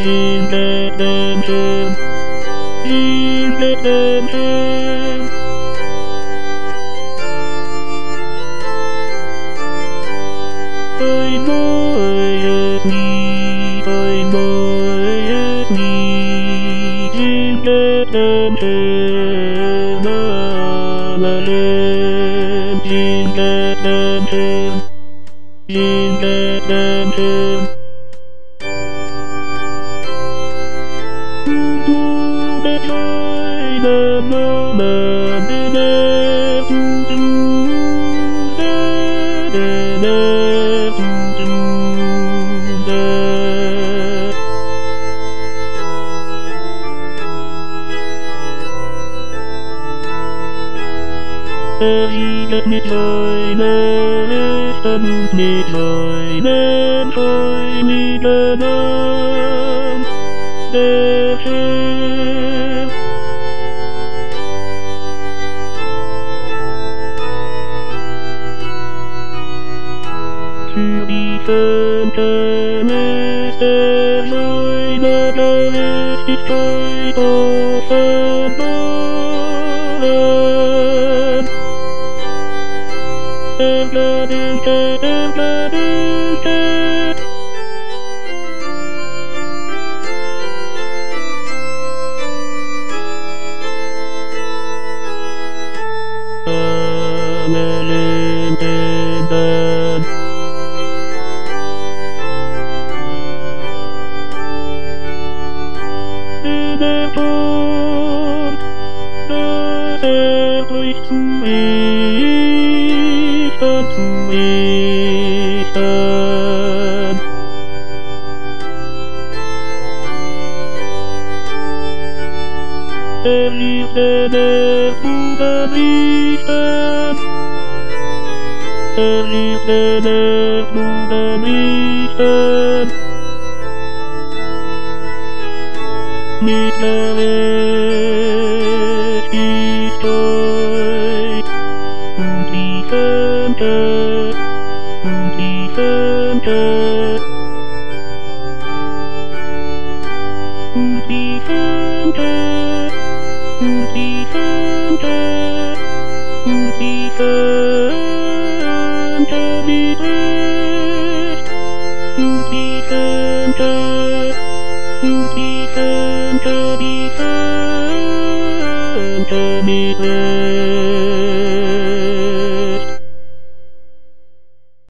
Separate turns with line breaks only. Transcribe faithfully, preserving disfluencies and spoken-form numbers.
Redemption, in redemption. Ein neues Lied, ein neues Lied, in redemption, Hallelujah, in redemption, in redemption. Erhielt mit Scheune, stand mit Scheune, scheunigen Arm, der Herr. Für die Völker ist der seine Gerechtigkeit offenbart. Der Gnadenke, der Gnadenke. Hallelujah. Der Tod, dass er durch zu richten, zu richten. Er liebte der Bruder richten, er liebte der Bruder richten. Mit Gerechtigkeit und die Völker, und die Völker, und die Völker, und die Völker, und die Völker mit Recht, und die Völker, und die Völker, die Völker mit Recht.